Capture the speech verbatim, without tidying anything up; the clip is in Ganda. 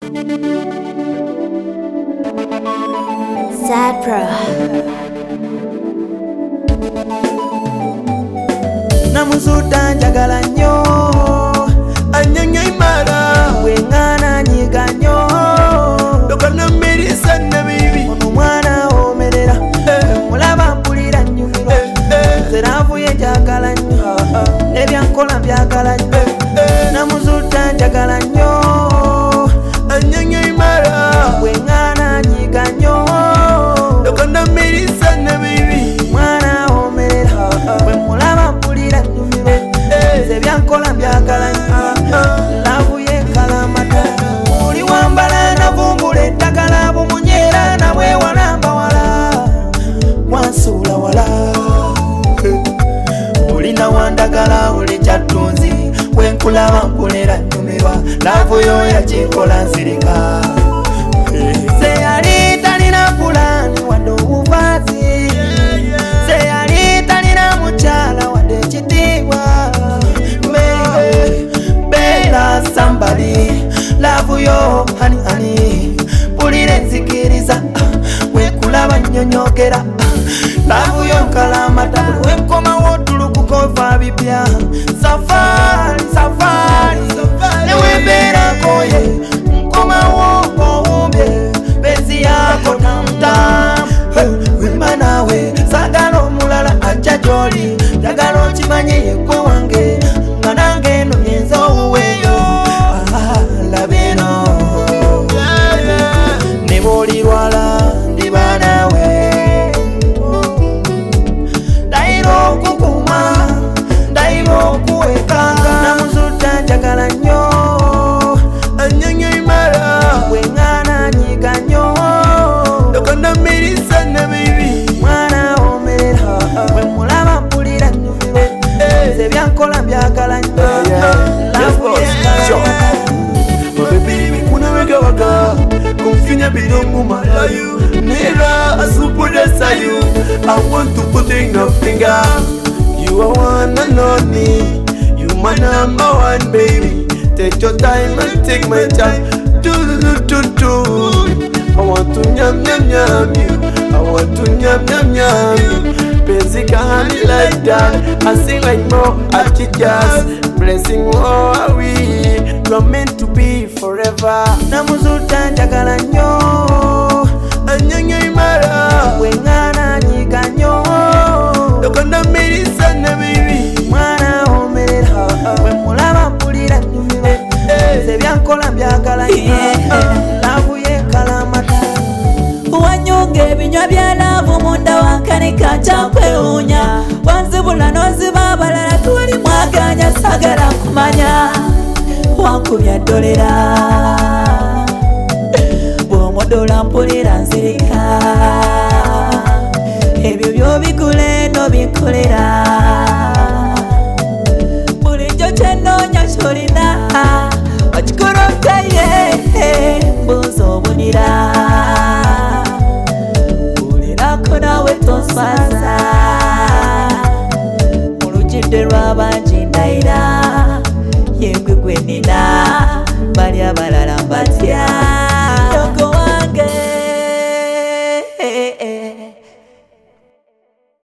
Sad Pro. Namuzuta njagala nnyo anyanya imara wengana nyiga nnyo dokana merisa na bibi ono mwana omerera mulaba mpulira nnyumirwa zeravuye njagala nnyo nebyankola byagala nnyo namuzuta njagala nnyo anyanya imara wengana nyiga nnyo dokana merisa na bibi mwana omerera mulaba mpulira nnyumirwa zebyankola byagala nnyo lavuye kalamata muli wambala navumbula eddagala bumunyera nawe walamba wala wansuula wala olina wandagala oli kyattunzi wenkulaba nkulera nnyumirwa lavuyo yakikola nsirika seyali talina pulani wadde obuvazi seyali talina mukyala wadde ekitiibwa bela somebody love yo honey honey pulire nzikiriza wekulaba nnyonyogera love yo kalamata wenkoma wotulukukova bibya safari safari newemberako ye nkomawo owumbye bezi yako tamtam wemba nawe sagala omulala ajja gyoli jagala okimanye yekwe wange nga nange eno nyenza owuweyo labino ne bwolirwala ndiba nawe ndayira okukuma ndayira okuwekanga namuzuta njagala nnyo anyanya imara wengana nyiga nnyo dokana mirisa na bibi mwana omerera wemulaba mpulira nnyumirwe zebyankola byagala nnyo kunawegawaka kumfinya bidomu malayu nera asupudesayu I want to put in a finger you are one and only you my number one baby take your time and take my time do do do do I want to nyam nyam nyam you I want to nyam nyam nyam you basic honey like that I sing like more architects blessing oh are we you're meant to be forever namuzuta njagala nnyo anyanya imara wengana nyiga nnyo dokana mirisa na bibi mwana omerera wemulaba mpulira nnyumirwe zebyankola byagala nnyo lavuye kalamata wanyonga ebinywa bya laavu munda wankanika kyakwewuunya wanzibula n'oziba abalala tuli mwaganya sagala kumanya wankubya ddolera bw'omudola mpulira nzirika ebyo by'obigula eno binkolera bulijjo kyenoonya ky'olina okikolotaye mbuuza obunira